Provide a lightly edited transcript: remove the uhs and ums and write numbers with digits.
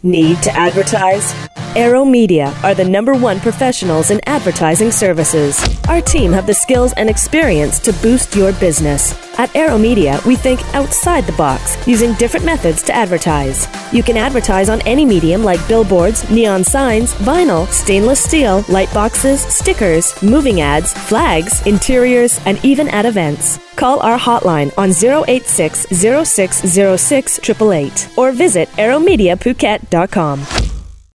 Need to advertise? Aero Media are the #1 professionals in advertising services. Our team have the skills and experience to boost your business. At Aero Media, we think outside the box, using different methods to advertise. You can advertise on any medium like billboards, neon signs, vinyl, stainless steel, light boxes, stickers, moving ads, flags, interiors, and even at events. Call our hotline on 086 0606 888 or visit aeromediaphuket.com.